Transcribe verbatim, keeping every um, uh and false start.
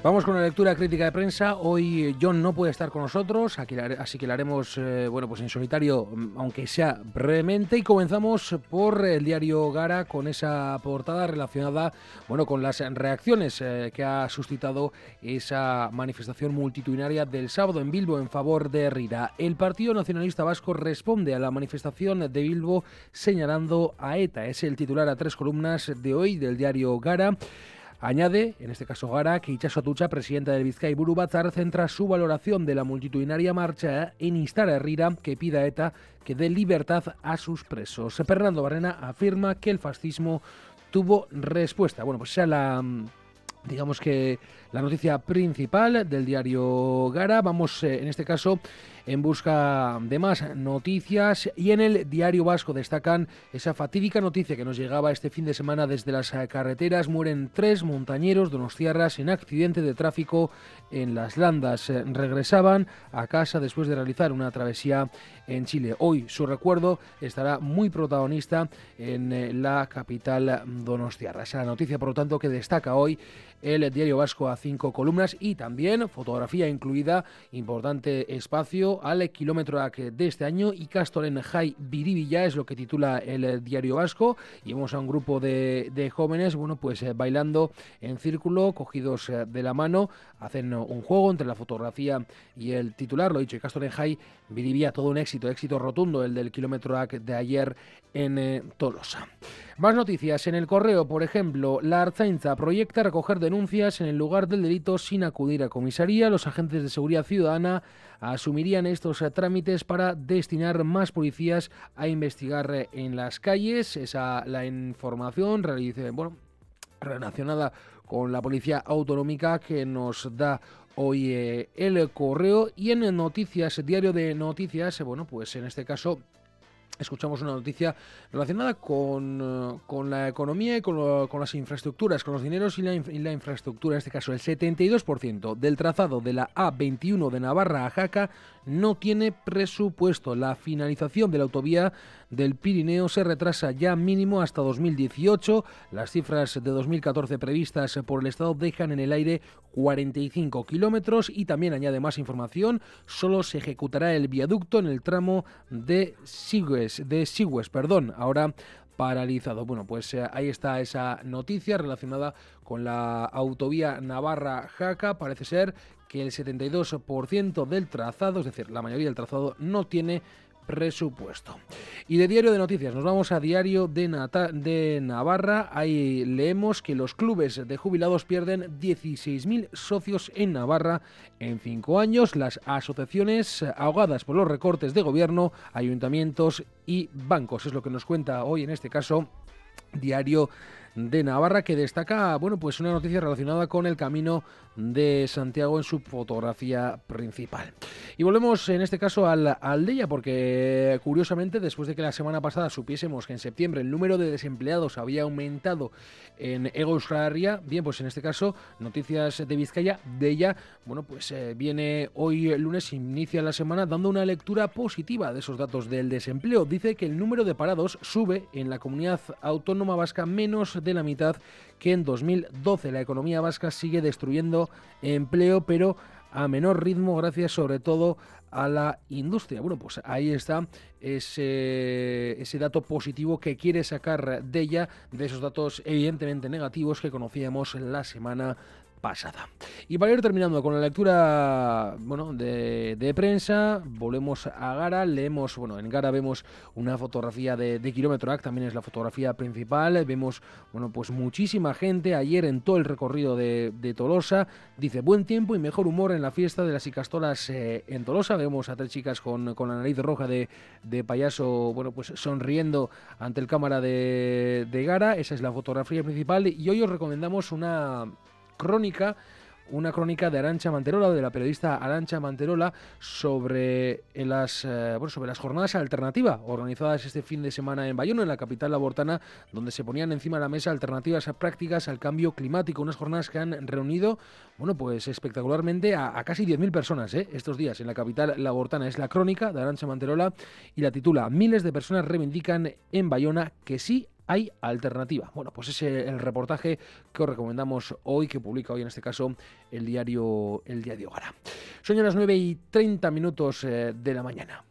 Vamos con la lectura crítica de prensa. Hoy John no puede estar con nosotros, así que la haremos eh, bueno, pues en solitario, aunque sea brevemente. Y comenzamos por el diario Gara con esa portada relacionada bueno, con las reacciones eh, que ha suscitado esa manifestación multitudinaria del sábado en Bilbo en favor de Rira. El Partido Nacionalista Vasco responde a la manifestación de Bilbo señalando a ETA. Es el titular a tres columnas de hoy del diario Gara. Añade, en este caso Gara, que Itxaso Atutxa, presidenta del Bizkai Buru Batzar, centra su valoración de la multitudinaria marcha en instar a Herrira que pida a ETA que dé libertad a sus presos. Fernando Barrena afirma que el fascismo tuvo respuesta. Bueno, pues esa es la, digamos que la noticia principal del diario Gara. Vamos, eh, en este caso, en busca de más noticias, y en el Diario Vasco destacan esa fatídica noticia que nos llegaba este fin de semana desde las carreteras. Mueren tres montañeros donostiarras en accidente de tráfico en Las Landas. Regresaban a casa después de realizar una travesía en Chile. Hoy su recuerdo estará muy protagonista en la capital donostiarra. Esa noticia, por lo tanto, que destaca hoy el Diario Vasco a cinco columnas, y también fotografía incluida, importante espacio al kilómetroak de este año. Ikastolen Jai Biribilla es lo que titula el Diario Vasco, y vemos a un grupo de, de jóvenes, bueno, pues eh, bailando en círculo, cogidos eh, de la mano, hacen un juego entre la fotografía y el titular. Lo he dicho, Ikastolen Jai Biribilla, todo un éxito, éxito rotundo el del kilómetroak de ayer en eh, Tolosa. Más noticias en El Correo, por ejemplo. La Ertzaintza proyecta recoger denuncias en el lugar del delito sin acudir a comisaría. Los agentes de seguridad ciudadana asumirían estos eh, trámites para destinar más policías a investigar eh, en las calles. Esa la información realice, bueno, relacionada con la Policía Autonómica que nos da hoy eh, El Correo. Y en Noticias, Diario de Noticias, eh, bueno, pues en este caso escuchamos una noticia relacionada con, con la economía y con, lo, con las infraestructuras, con los dineros y la, y la infraestructura. En este caso, el setenta y dos por ciento del trazado de la A veintiuno de Navarra a Jaca no tiene presupuesto. La finalización de la autovía del Pirineo se retrasa ya mínimo hasta dos mil dieciocho. Las cifras de dos mil catorce previstas por el Estado dejan en el aire cuarenta y cinco kilómetros, y también añade más información. Solo se ejecutará el viaducto en el tramo de Sigües, de Sigües, perdón, ahora paralizado. Bueno, pues eh, ahí está esa noticia relacionada con la autovía Navarra-Jaca. Parece ser que el setenta y dos por ciento del trazado, es decir, la mayoría del trazado, no tiene presupuesto. Y de Diario de Noticias nos vamos a Diario de, Nata- de Navarra. Ahí leemos que los clubes de jubilados pierden dieciséis mil socios en Navarra en cinco años. Las asociaciones ahogadas por los recortes de gobierno, ayuntamientos y bancos. Es lo que nos cuenta hoy, en este caso, Diario de Navarra, que destaca, bueno, pues una noticia relacionada con el Camino de Santiago en su fotografía principal. Y volvemos en este caso al a Aldeia, porque curiosamente, después de que la semana pasada supiésemos que en septiembre el número de desempleados había aumentado en Hego Euskal Herria, bien, pues en este caso, Noticias de Vizcaya, Deia, bueno, pues eh, viene hoy el lunes, inicia la semana dando una lectura positiva de esos datos del desempleo. Dice que el número de parados sube en la comunidad autónoma vasca menos de la mitad que en dos mil doce. La economía vasca sigue destruyendo empleo, pero a menor ritmo, gracias sobre todo a la industria. Bueno, pues ahí está ese, ese dato positivo que quiere sacar de ella, de esos datos evidentemente negativos que conocíamos la semana pasada. Y para ir terminando con la lectura, bueno, de, de prensa, volvemos a Gara, leemos, bueno, en Gara vemos una fotografía de, de kilómetroak, también es la fotografía principal, vemos, bueno, pues muchísima gente ayer en todo el recorrido de, de Tolosa. Dice, buen tiempo y mejor humor en la fiesta de las Ikastolas eh, en Tolosa. Vemos a tres chicas con, con la nariz roja de, de payaso, bueno, pues sonriendo ante el cámara de, de Gara. Esa es la fotografía principal, y hoy os recomendamos una crónica, una crónica de Arantxa Manterola, de la periodista Arantxa Manterola, sobre las, eh, bueno, sobre las jornadas alternativas organizadas este fin de semana en Bayona, en la capital labortana, donde se ponían encima de la mesa alternativas prácticas al cambio climático. Unas jornadas que han reunido, bueno, pues espectacularmente a, a casi diez mil personas ¿eh? estos días en la capital labortana. Es la crónica de Arantxa Manterola y la titula: Miles de personas reivindican en Bayona que sí hay alternativa. Bueno, pues ese es el reportaje que os recomendamos hoy, que publica hoy en este caso el diario, el diario Gara. Son ya las nueve y treinta minutos de la mañana.